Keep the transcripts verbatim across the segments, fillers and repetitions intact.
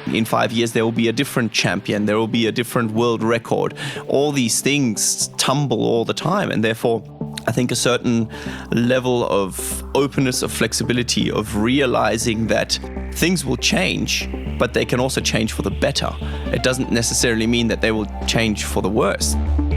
In five years, there will be a different champion. There will be a different world record. All these things tumble all the time. And therefore, I think a certain level of openness, of flexibility, of realizing that things will change, but they can also change for the better. It doesn't necessarily mean that they will change for the worse.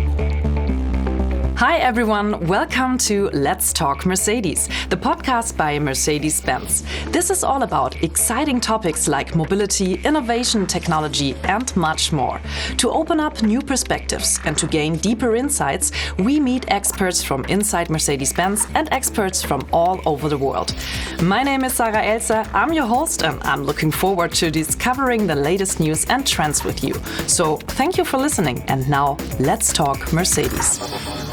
Hi everyone, welcome to Let's Talk Mercedes, the podcast by Mercedes-Benz. This is all about exciting topics like mobility, innovation, technology, and much more. To open up new perspectives and to gain deeper insights, we meet experts from inside Mercedes-Benz and experts from all over the world. My name is Sarah Elser, I'm your host, and I'm looking forward to discovering the latest news and trends with you. So thank you for listening, and now let's talk Mercedes.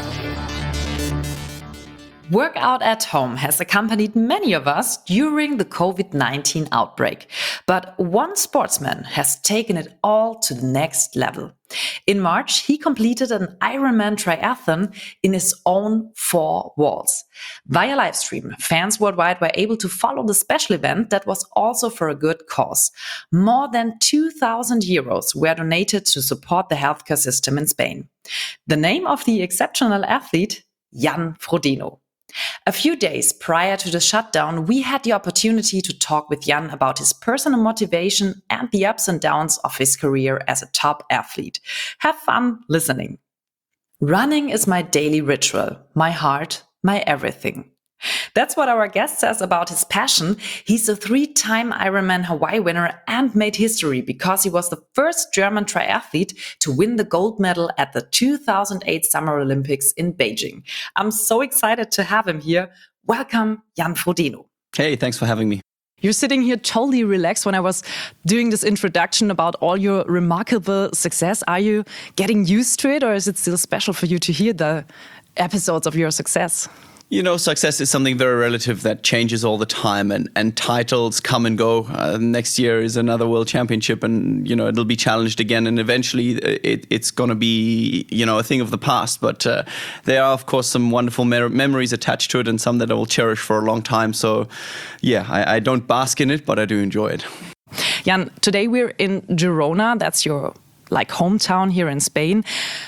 Workout at home has accompanied many of us during the COVID nineteen outbreak. But one sportsman has taken it all to the next level. In March, he completed an Ironman triathlon in his own four walls. Via livestream, fans worldwide were able to follow the special event that was also for a good cause. More than two thousand euros were donated to support the healthcare system in Spain. The name of the exceptional athlete, Jan Frodeno. A few days prior to the shutdown, we had the opportunity to talk with Jan about his personal motivation and the ups and downs of his career as a top athlete. Have fun listening. Running is my daily ritual, my heart, my everything. That's what our guest says about his passion. He's a three-time Ironman Hawaii winner and made history because he was the first German triathlete to win the gold medal at the two thousand eight Summer Olympics in Beijing. I'm so excited to have him here. Welcome, Jan Frodeno. Hey, thanks for having me. You're sitting here totally relaxed when I was doing this introduction about all your remarkable success. Are you getting used to it, or is it still special for you to hear the episodes of your success? You know, success is something very relative that changes all the time, and, and titles come and go. Uh, next year is another world championship, and, you know, it'll be challenged again, and eventually it, it's going to be, you know, a thing of the past. But uh, there are, of course, some wonderful mer- memories attached to it, and some that I will cherish for a long time. So, yeah, I, I don't bask in it, but I do enjoy it. Jan, today we're in Girona. That's your, like, hometown here in Spain.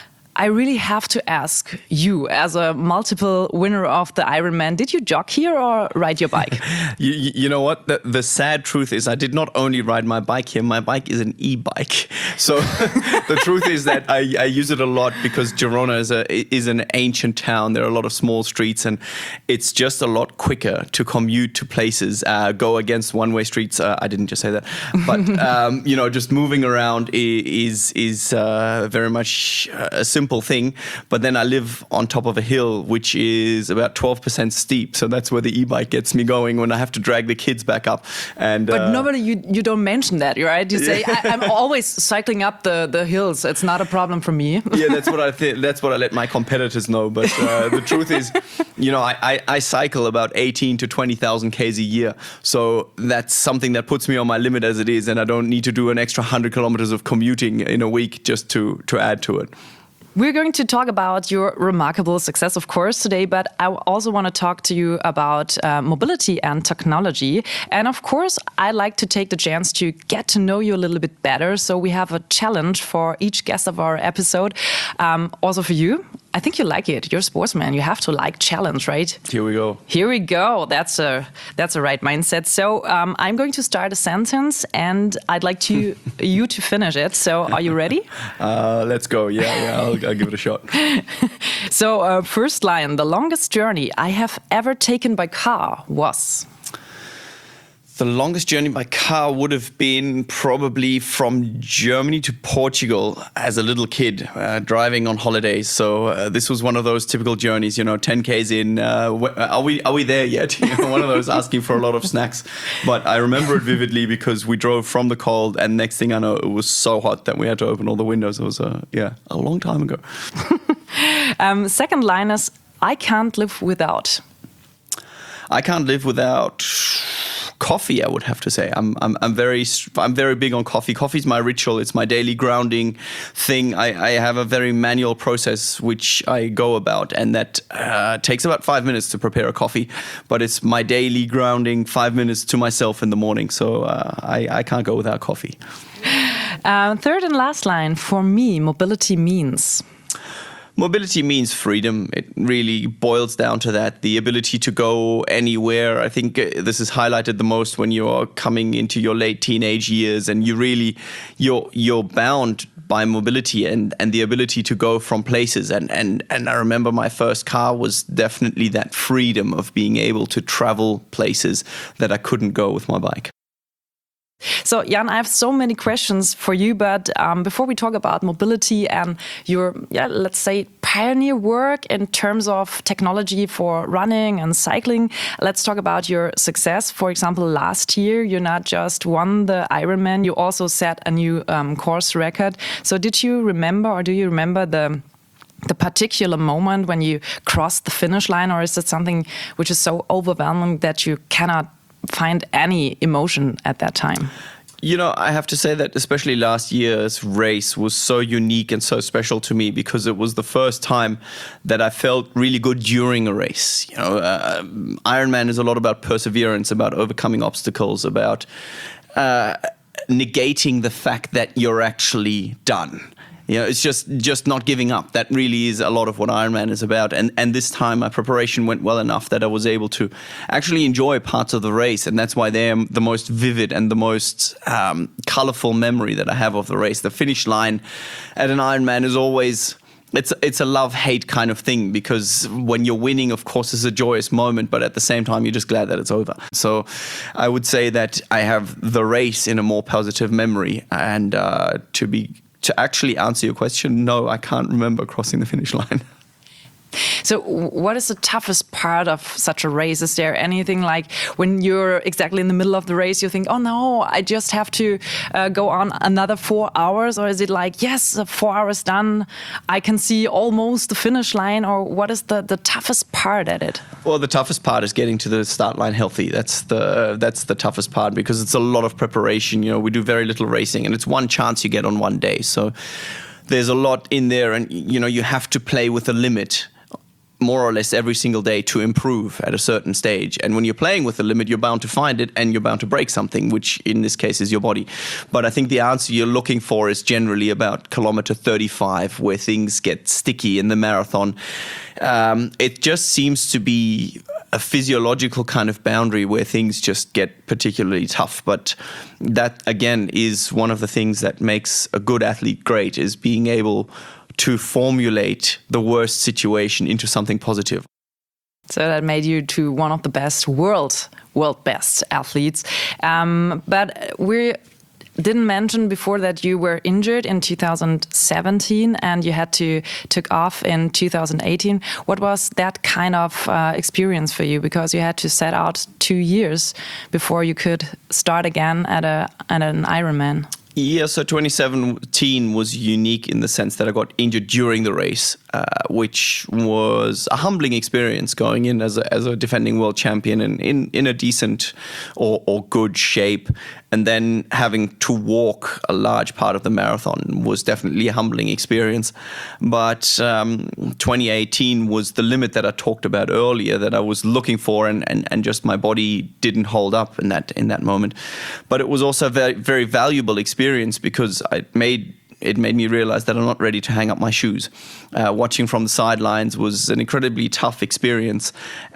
I really have to ask you, as a multiple winner of the Ironman, did you jog here or ride your bike? you, you know what? The, the sad truth is I did not only ride my bike here. My bike is an e-bike. So the truth is that I, I use it a lot because Girona is, a, is an ancient town. There are a lot of small streets, and it's just a lot quicker to commute to places, uh, go against one-way streets. Uh, I didn't just say that. But, um, you know, just moving around is, is uh, very much a simple thing, but then I live on top of a hill which is about twelve percent steep, so that's where the e-bike gets me going when I have to drag the kids back up. And but uh, normally you you don't mention that, right? You say I, I'm always cycling up the the hills. It's not a problem for me. Yeah, that's what I think. That's what I let my competitors know. But uh, the truth is, you know, I, I, I cycle about eighteen to twenty thousand k's a year, so that's something that puts me on my limit as it is, and I don't need to do an extra one hundred kilometers of commuting in a week just to to add to it. We're going to talk about your remarkable success, of course, today, but I also want to talk to you about uh, mobility and technology. And of course, I like to take the chance to get to know you a little bit better. So we have a challenge for each guest of our episode. Um, also for you, I think you like it. You're a sportsman. You have to like challenge, right? Here we go. Here we go. That's a that's a right mindset. So um, I'm going to start a sentence, and I'd like to you to finish it. So are you ready? Uh, let's go. Yeah, yeah. I'll, I'll give it a shot. So uh, first line: the longest journey I have ever taken by car was. The longest journey by car would have been probably from Germany to Portugal as a little kid, uh, driving on holidays. So uh, this was one of those typical journeys, you know, ten k's in. Uh, wh- are we are we there yet? You know, one of those asking for a lot of snacks. But I remember it vividly because we drove from the cold, and next thing I know, it was so hot that we had to open all the windows. It was uh, yeah, a long time ago. um, second line is I can't live without. I can't live without coffee, I would have to say. I'm I'm I'm very I'm very big on coffee. Coffee's my ritual. It's my daily grounding thing. I, I have a very manual process which I go about, and that uh, takes about five minutes to prepare a coffee. But it's my daily grounding, five minutes to myself in the morning. So uh, I I can't go without coffee. Uh, third and last line for me, mobility means. Mobility means freedom. It really boils down to that. The ability to go anywhere. I think this is highlighted the most when you're coming into your late teenage years, and you really, you're you're bound by mobility and, and the ability to go from places. And, and, and I remember my first car was definitely that freedom of being able to travel places that I couldn't go with my bike. So, Jan, I have so many questions for you, but um, before we talk about mobility and your, yeah, let's say, pioneer work in terms of technology for running and cycling, let's talk about your success. For example, last year, you not just won the Ironman, you also set a new um, course record. So did you remember, or do you remember the the particular moment when you crossed the finish line, or is it something which is so overwhelming that you cannot find any emotion at that time? You know, I have to say that especially last year's race was so unique and so special to me because it was the first time that I felt really good during a race. You know, uh, Ironman is a lot about perseverance, about overcoming obstacles, about uh, negating the fact that you're actually done. You know, it's just just not giving up. That really is a lot of what Ironman is about. And and this time my preparation went well enough that I was able to actually enjoy parts of the race. And that's why they're the most vivid and the most um, colorful memory that I have of the race. The finish line at an Ironman is always... It's it's a love-hate kind of thing, because when you're winning, of course, it's a joyous moment, but at the same time, you're just glad that it's over. So I would say that I have the race in a more positive memory. And uh, to be... To actually answer your question, no, I can't remember crossing the finish line. So what is the toughest part of such a race? Is there anything like when you're exactly in the middle of the race, you think, oh no, I just have to uh, go on another four hours? Or is it like, yes, four hours done, I can see almost the finish line? Or what is the, the toughest part at it? Well, the toughest part is getting to the start line healthy. That's the that's the toughest part, because it's a lot of preparation. You know, we do very little racing, and it's one chance you get on one day. So there's a lot in there, and you know, you have to play with a limit more or less every single day to improve at a certain stage. And when you're playing with the limit, you're bound to find it, and you're bound to break something, which in this case is your body. But I think the answer you're looking for is generally about kilometer thirty-five, where things get sticky in the marathon. Um, it just seems to be a physiological kind of boundary where things just get particularly tough. But that, again, is one of the things that makes a good athlete great, is being able to formulate the worst situation into something positive. So that made you to one of the best world, world best athletes. Um, but we didn't mention before that you were injured in two thousand seventeen and you had to took off in two thousand eighteen. What was that kind of uh, experience for you? Because you had to set out two years before you could start again at a at an Ironman. Yeah, so twenty seventeen was unique in the sense that I got injured during the race, uh, which was a humbling experience going in as a, as a defending world champion and in, in a decent or, or good shape. And then having to walk a large part of the marathon was definitely a humbling experience. But um, twenty eighteen was the limit that I talked about earlier that I was looking for, and, and, and just my body didn't hold up in that in that moment. But it was also a very, very valuable experience, because it made it made me realize that I'm not ready to hang up my shoes. Uh, watching from the sidelines was an incredibly tough experience,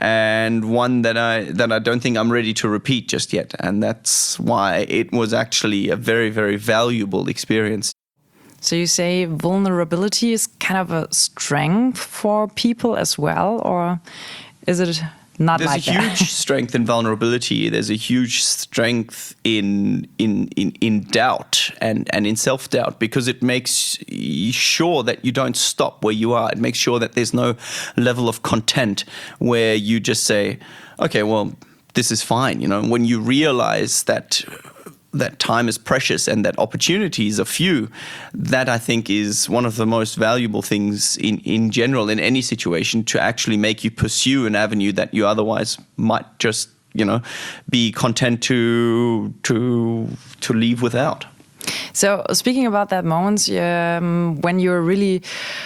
and one that I that I don't think I'm ready to repeat just yet. And that's why it was actually a very, very valuable experience. So you say vulnerability is kind of a strength for people as well, or is it not There's like a that? huge strength in vulnerability. There's a huge strength in in in, in doubt and, and in self-doubt, because it makes sure that you don't stop where you are. It makes sure that there's no level of content where you just say, okay, well, this is fine. You know, when you realize that that time is precious and that opportunities are few, that I think is one of the most valuable things in, in general in any situation, to actually make you pursue an avenue that you otherwise might just you know, be content to to to leave without. So speaking about that moments, um, when you're really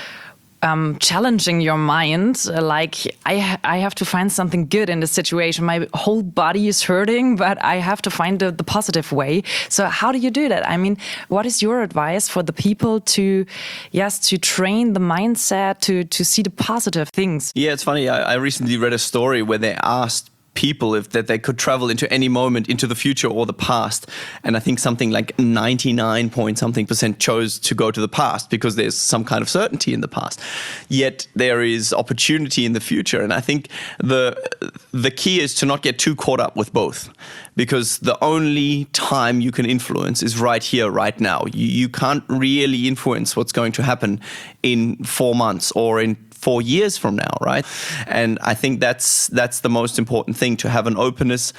um, challenging your mind, uh, like I, ha I have to find something good in this situation. My whole body is hurting, but I have to find the, the positive way. So how do you do that? I mean, what is your advice for the people to, yes, to train the mindset to to see the positive things? Yeah, it's funny. I, I recently read a story where they asked people if that they could travel into any moment, into the future or the past, and I think something like ninety-nine point something percent chose to go to the past because there's some kind of certainty in the past. Yet there is opportunity in the future, and I think the the key is to not get too caught up with both, because the only time you can influence is right here, right now. You, you can't really influence what's going to happen in four months or in four years from now, right? And I think that's that's the most important thing, to have an openness,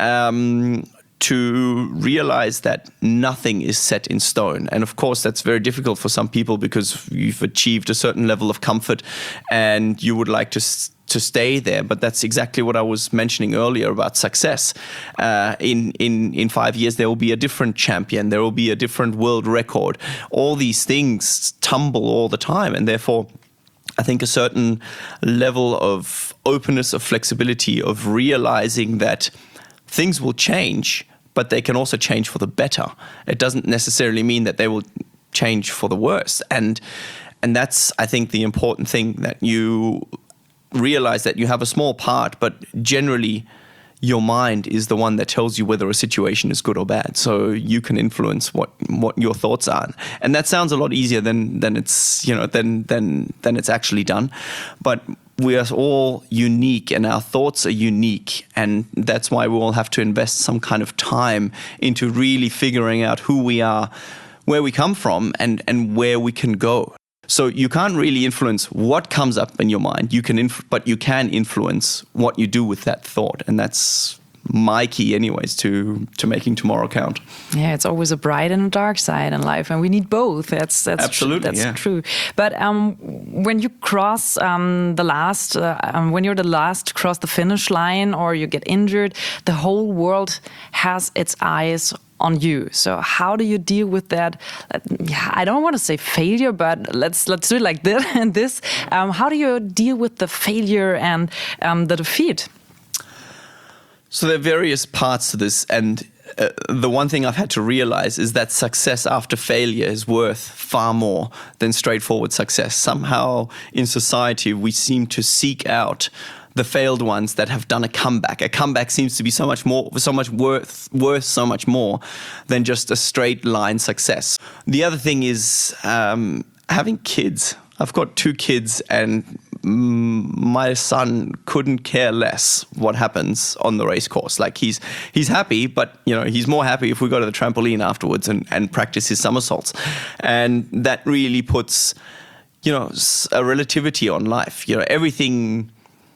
um, to realize that nothing is set in stone. And of course, that's very difficult for some people because you've achieved a certain level of comfort and you would like to to stay there. But that's exactly what I was mentioning earlier about success. Uh, in, in, in five years, there will be a different champion. There will be a different world record. All these things tumble all the time. And therefore, I think a certain level of openness, of flexibility, of realizing that things will change, but they can also change for the better. It doesn't necessarily mean that they will change for the worse. And and that's, I think, the important thing, that you realize that you have a small part, but generally your mind is the one that tells you whether a situation is good or bad. So you can influence what what your thoughts are, and that sounds a lot easier than than it's you know than than than it's actually done. But we are all unique, and our thoughts are unique, and that's why we all have to invest some kind of time into really figuring out who we are, where we come from, and and where we can go. So you can't really influence what comes up in your mind. You can, inf but you can influence what you do with that thought, and that's my key, anyways, to to making tomorrow count. Yeah, it's always a bright and a dark side in life, and we need both. That's that's absolutely tr that's yeah. true. But um, when you cross um, the last, uh, um, when you're the last to cross the finish line, or you get injured, the whole world has its eyes on you. So how do you deal with that? I don't want to say failure, but let's let's do it like this. And this, um, how do you deal with the failure and um, the defeat? So there are various parts to this, and uh, the one thing I've had to realize is that success after failure is worth far more than straightforward success. Somehow in society we seem to seek out the failed ones that have done a comeback. A comeback seems to be so much more, so much worth, worth so much more than just a straight line success. The other thing is um, having kids. I've got two kids, and mm, my son couldn't care less what happens on the race course. Like he's he's happy, but you know he's more happy if we go to the trampoline afterwards and, and practice his somersaults, and that really puts you know a relativity on life. You know everything.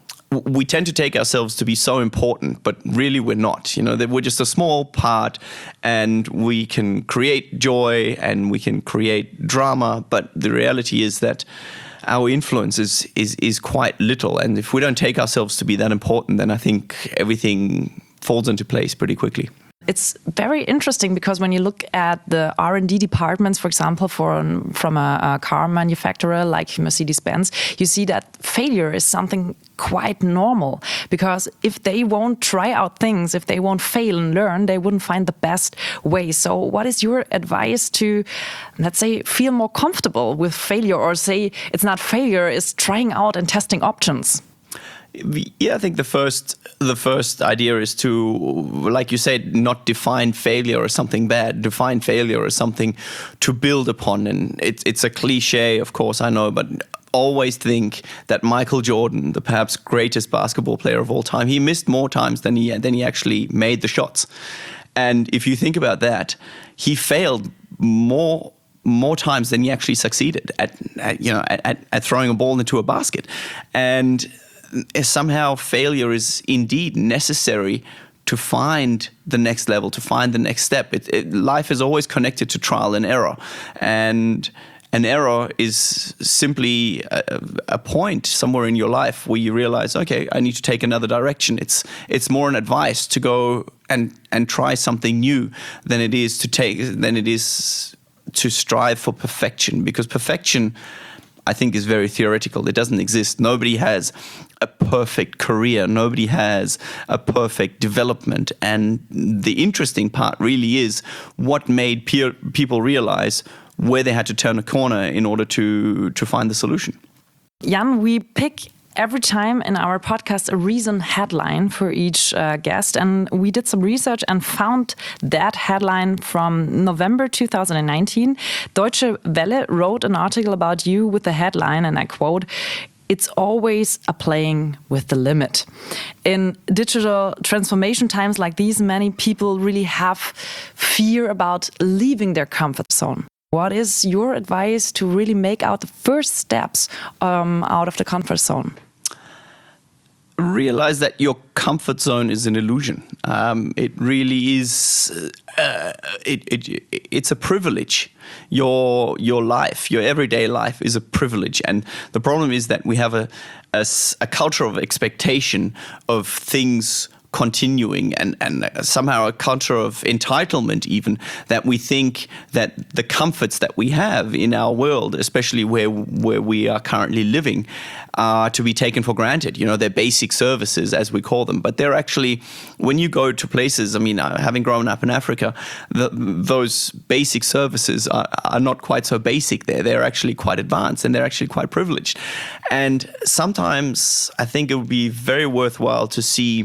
We tend to take ourselves to be so important, but really we're not. You know, that we're just a small part, and we can create joy and we can create drama, but the reality is that our influence is, is, is quite little. And if we don't take ourselves to be that important, then I think everything falls into place pretty quickly. It's very interesting because when you look at the R and D departments, for example, for from a, a car manufacturer like Mercedes-Benz, you see that failure is something quite normal, because if they won't try out things, if they won't fail and learn, they wouldn't find the best way. So what is your advice to, let's say, feel more comfortable with failure, or say it's not failure, it's trying out and testing options? Yeah, I think the first the first idea is to, like you said, not define failure as something bad. Define failure as something to build upon. And it's it's a cliche, of course, I know, but always think that Michael Jordan, the perhaps greatest basketball player of all time, he missed more times than he than he actually made the shots. And if you think about that, he failed more more times than he actually succeeded at, at you know at, at throwing a ball into a basket. And somehow failure is indeed necessary to find the next level, to find the next step. It, it, life is always connected to trial and error. And An error is simply a, a point somewhere in your life where you realize, okay, I need to take another direction. It's it's more an advice to go and and try something new than it is to take than it is to strive for perfection, because perfection, I think, is very theoretical. It doesn't exist. Nobody has a perfect career. Nobody has a perfect development. And the interesting part really is what made peer, people realize where they had to turn a corner in order to, to find the solution. Jan, we pick every time in our podcast a reason headline for each uh, guest, and we did some research and found that headline from November two thousand nineteen. Deutsche Welle wrote an article about you with the headline, and I quote, "It's always a playing with the limit." In digital transformation times like these, many people really have fear about leaving their comfort zone. What is your advice to really make out the first steps um, out of the comfort zone? Realize that your comfort zone is an illusion. Um, it really is. Uh, it, it it's a privilege. Your your life, your everyday life, is a privilege, and the problem is that we have a a, a culture of expectation of things continuing, and, and somehow a culture of entitlement even, that we think that the comforts that we have in our world, especially where where we are currently living, are to be taken for granted. You know, they're basic services, as we call them, but they're actually, when you go to places, I mean, uh, having grown up in Africa, the, those basic services are, are not quite so basic there. They're actually quite advanced, and they're actually quite privileged. And sometimes I think it would be very worthwhile to see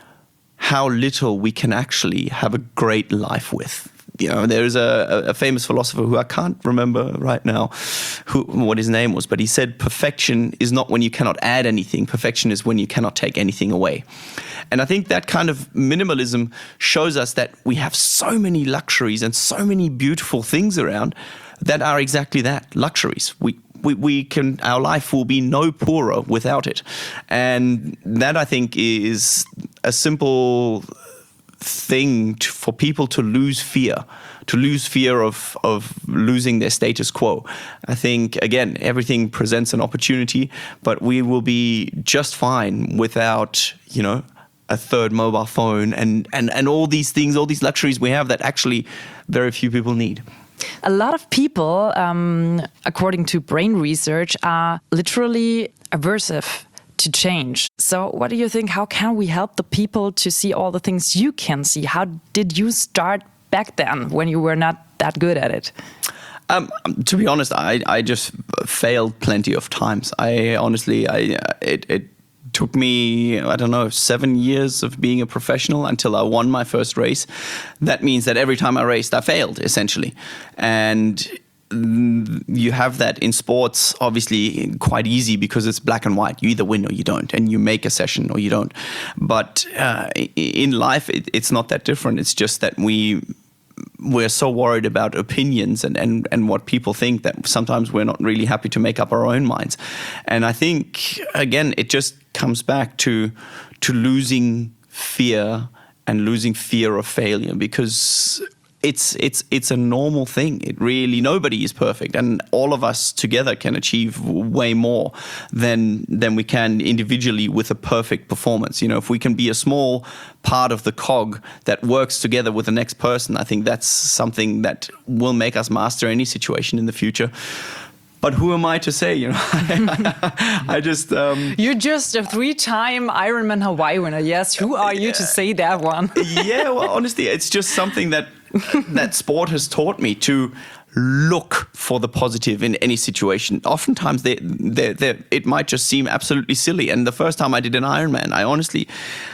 how little we can actually have a great life with. You know, there is a, a famous philosopher who I can't remember right now who what his name was, but he said perfection is not when you cannot add anything. Perfection is when you cannot take anything away. And I think that kind of minimalism shows us that we have so many luxuries and so many beautiful things around that are exactly that, luxuries. We We, we can, our life will be no poorer without it. And that, I think, is a simple thing to, for people to lose fear, to lose fear of, of losing their status quo. I think, again, everything presents an opportunity, but we will be just fine without, you know, a third mobile phone and, and, and all these things, all these luxuries we have that actually very few people need. A lot of people, um, according to brain research, are literally aversive to change. So what do you think? How can we help the people to see all the things you can see? How did you start back then when you were not that good at it? Um, to be honest, I, I just failed plenty of times. I honestly, I uh, it, it took me, I don't know, seven years of being a professional until I won my first race. That means that every time I raced, I failed, essentially. And you have that in sports, obviously, quite easy because it's black and white. You either win or you don't, and you make a session or you don't. But uh, in life, it, it's not that different. It's just that we... we're so worried about opinions and, and, and what people think that sometimes we're not really happy to make up our own minds. And I think, again, it just comes back to to losing fear and losing fear of failure, because it's it's it's a normal thing. It really, nobody is perfect, and all of us together can achieve way more than than we can individually with a perfect performance. You know, if we can be a small part of the cog that works together with the next person, I think that's something that will make us master any situation in the future. But who am I to say? You know, I just um, you're just a three-time Ironman Hawaii winner. Yes, who are you to say that one? Yeah, well, honestly, it's just something that that sport has taught me to look for the positive in any situation. Oftentimes, they, they, they, it might just seem absolutely silly. And the first time I did an Ironman, I honestly.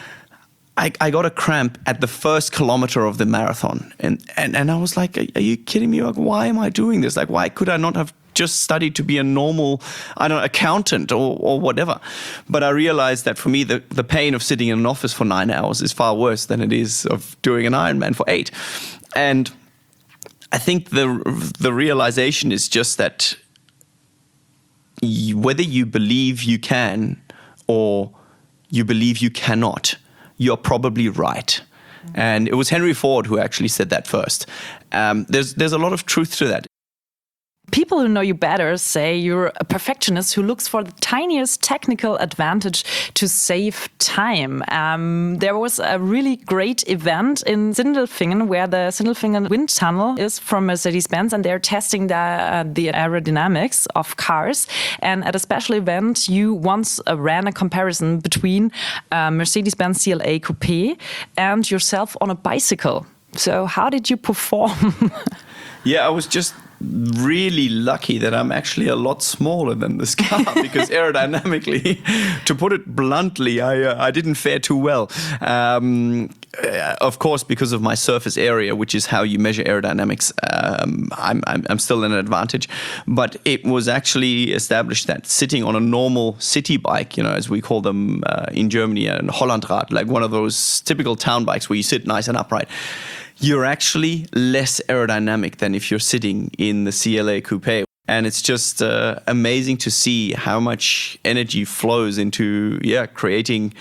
I, I got a cramp at the first kilometer of the marathon. And, and, and I was like, are, are you kidding me? Like, why am I doing this? Like, why could I not have just studied to be a normal, I don't know, accountant or, or whatever? But I realized that for me, the, the pain of sitting in an office for nine hours is far worse than it is of doing an Ironman for eight. And I think the the realization is just that you, whether you believe you can or you believe you cannot, you're probably right. And it was Henry Ford who actually said that first. Um, there's there's a lot of truth to that. People who know you better say you're a perfectionist who looks for the tiniest technical advantage to save time. Um, there was a really great event in Sindelfingen where the Sindelfingen wind tunnel is from Mercedes-Benz, and they're testing the, uh, the aerodynamics of cars. And at a special event, you once uh, ran a comparison between uh, Mercedes-Benz C L A Coupe and yourself on a bicycle. So how did you perform? Yeah, I was just really lucky that I'm actually a lot smaller than this car because aerodynamically, to put it bluntly, I uh, I didn't fare too well. Um, uh, of course, because of my surface area, which is how you measure aerodynamics, um, I'm, I'm I'm still in an advantage. But it was actually established that sitting on a normal city bike, you know, as we call them uh, in Germany, a Hollandrad, like one of those typical town bikes where you sit nice and upright, you're actually less aerodynamic than if you're sitting in the C L A Coupe. And it's just uh, amazing to see how much energy flows into, yeah, creating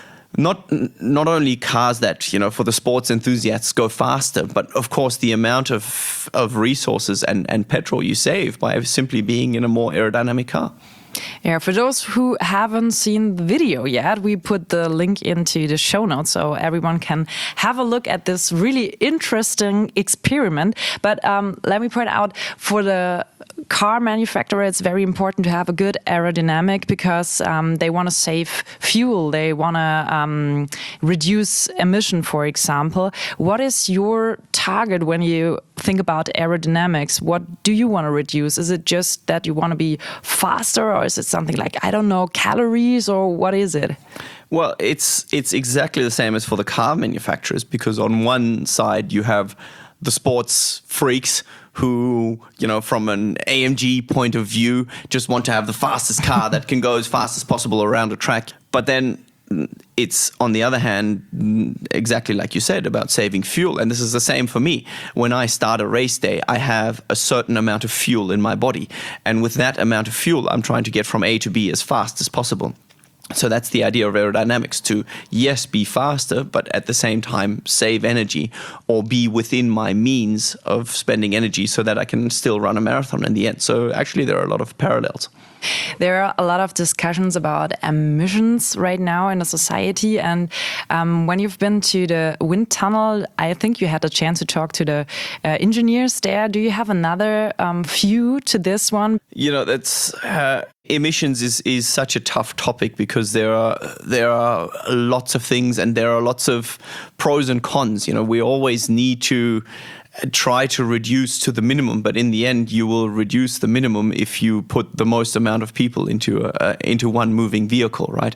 not not only cars that, you know, for the sports enthusiasts go faster, but of course the amount of, of resources and, and petrol you save by simply being in a more aerodynamic car. Yeah, for those who haven't seen the video yet, we put the link into the show notes so everyone can have a look at this really interesting experiment. But um, let me point out, for the car manufacturer, it's very important to have a good aerodynamic because um, they want to save fuel. They want to um, reduce emission, for example. What is your target when you think about aerodynamics? What do you want to reduce? Is it just that you want to be faster, or is it something like, I don't know, calories, or what is it? Well, it's it's exactly the same as for the car manufacturers, because on one side you have the sports freaks who, you know, from an A M G point of view, just want to have the fastest car that can go as fast as possible around a track. But then it's, on the other hand, exactly like you said, about saving fuel. And this is the same for me. When I start a race day, I have a certain amount of fuel in my body. And with that amount of fuel, I'm trying to get from A to B as fast as possible. So that's the idea of aerodynamics, to, yes, be faster, but at the same time save energy, or be within my means of spending energy so that I can still run a marathon in the end. So actually there are a lot of parallels. There are a lot of discussions about emissions right now in the society. And um, when you've been to the wind tunnel, I think you had a chance to talk to the uh, engineers there. Do you have another um, view to this one? You know, that's uh, emissions is, is such a tough topic because there are there are lots of things and there are lots of pros and cons. You know, we always need to try to reduce to the minimum, but in the end you will reduce the minimum if you put the most amount of people into a, into one moving vehicle, right?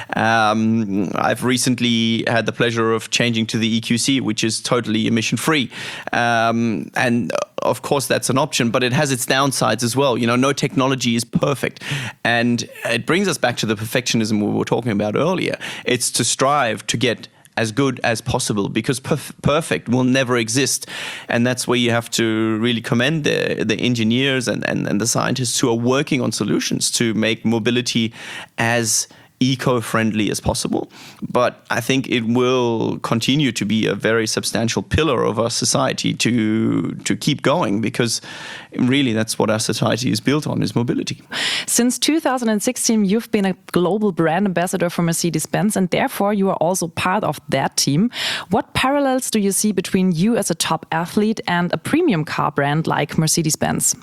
Um, I've recently had the pleasure of changing to the E Q C, which is totally emission free, um, and of course that's an option, but it has its downsides as well. You know, no technology is perfect, and it brings us back to the perfectionism we were talking about earlier. It's to strive to get as good as possible, because perf perfect will never exist. And that's where you have to really commend the, the engineers and, and, and the scientists who are working on solutions to make mobility as eco-friendly as possible. But I think it will continue to be a very substantial pillar of our society to to keep going, because really that's what our society is built on, is mobility. Since two thousand sixteen, you've been a global brand ambassador for Mercedes-Benz, and therefore you are also part of that team. What parallels do you see between you as a top athlete and a premium car brand like Mercedes-Benz?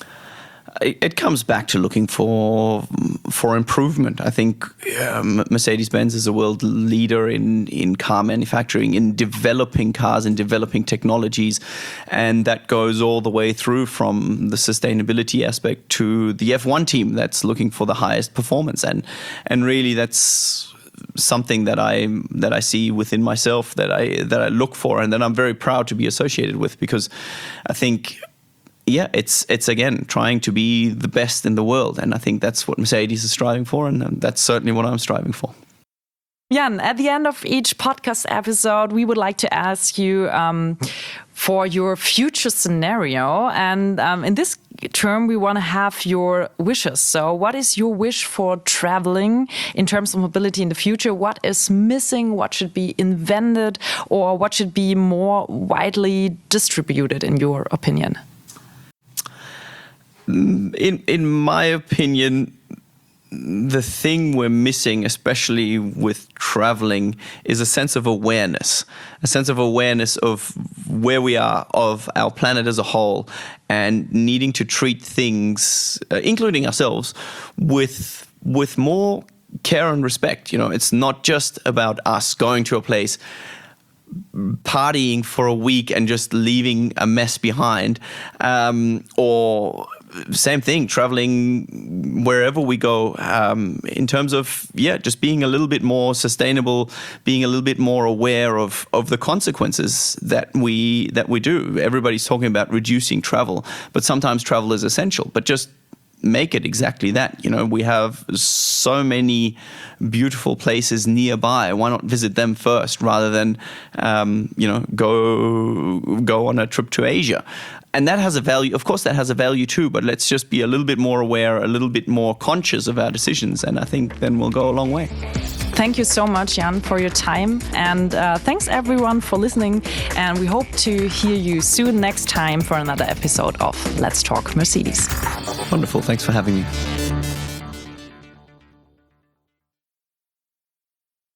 It comes back to looking for for improvement. I think um, Mercedes-Benz is a world leader in, in car manufacturing, in developing cars and developing technologies. And that goes all the way through from the sustainability aspect to the F one team that's looking for the highest performance. And and really that's something that I that I see within myself, that I that I look for, and that I'm very proud to be associated with, because I think, yeah, it's it's again trying to be the best in the world, and I think that's what Mercedes is striving for, and that's certainly what I'm striving for. Jan, at the end of each podcast episode, we would like to ask you um, for your future scenario, and um, in this term, we want to have your wishes. So, what is your wish for traveling in terms of mobility in the future? What is missing? What should be invented, or what should be more widely distributed, in your opinion? In in my opinion, the thing we're missing, especially with traveling, is a sense of awareness, a sense of awareness of where we are, of our planet as a whole, and needing to treat things, uh, including ourselves, with with more care and respect. You know, it's not just about us going to a place, partying for a week and just leaving a mess behind, um, or same thing, traveling wherever we go, um, in terms of, yeah, just being a little bit more sustainable, being a little bit more aware of, of the consequences that we that we do. Everybody's talking about reducing travel, but sometimes travel is essential. But just make it exactly that. You know, we have so many beautiful places nearby. Why not visit them first rather than, um, you know, go go on a trip to Asia? And that has a value. Of course, that has a value too. But let's just be a little bit more aware, a little bit more conscious of our decisions, and I think then we'll go a long way. Thank you so much, Jan, for your time. And uh, thanks everyone for listening. And we hope to hear you soon next time for another episode of Let's Talk Mercedes. Wonderful. Thanks for having me.